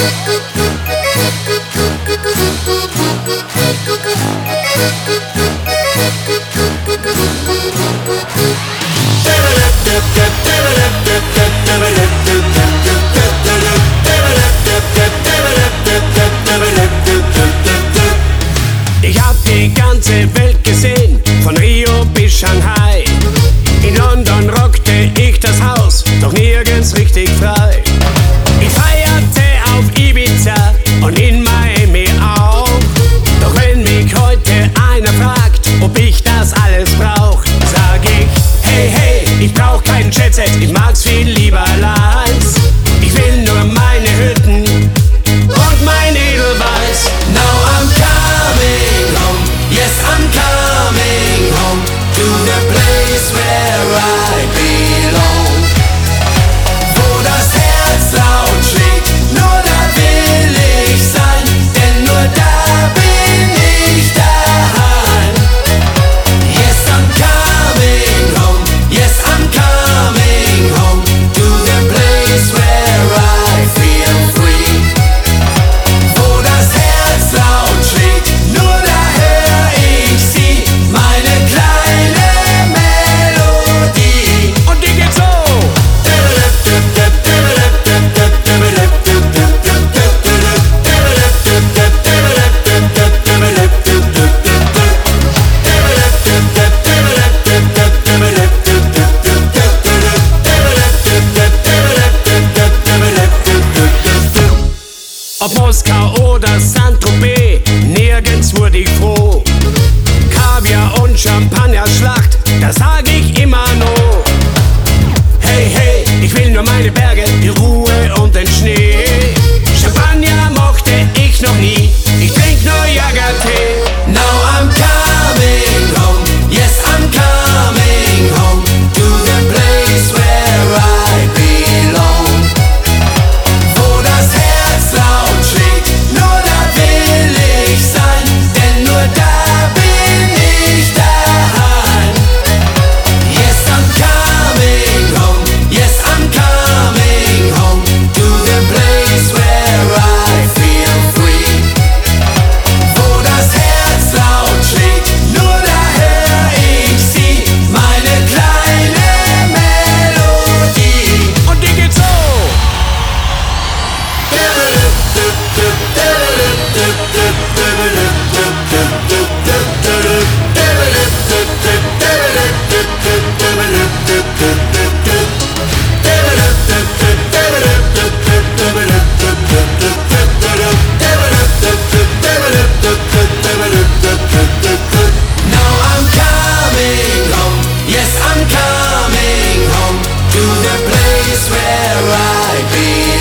Ich hab die ganze Welt gesehen, von Rio bis Shanghai. In London rockte ich das Haus, doch nirgends richtig frei. Ich feierte auf Ibiza und in Miami auch. Doch wenn mich heute einer fragt, ob ich das alles brauch, sag ich, hey, hey, ich brauch keinen Jetset, ich mag's viel lieber Lines. Ich will nur meine Hütten und mein Edelweiß. Now I'm coming home, yes I'm coming home, to the place where I belong. Wo das Herz laut schlägt, nur da will ich sein, denn nur da bin ich daheim. Yes I'm coming home, yes I'm coming home, to the place where I feel free. Wo das Herz laut schlägt, nur da hör ich sie, meine kleine Melodie. Und die geht so. Ob Moskau oder Saint-Tropez, nirgends wurde ich froh. Kaviar und Champagner-Schlacht, das sag ich immer noch. Hey, hey, ich will nur meine Berge, die Ruhe und den Schnee. Champagner mochte ich noch nie, ich trink nur Jägertee. Now I'm coming home, yes I'm coming home, to the place where I belong. Wo das Herz laut schlägt, nur da will ich sein, denn nur da bin ich daheim. Yes I'm coming home, yes I'm coming home, to the place where I feel free. Wo das Herz laut schlägt, nur da hör ich sie, meine kleine Melodie. Und die geht so. Now I'm coming home, yes I'm coming home, to the place where I belong.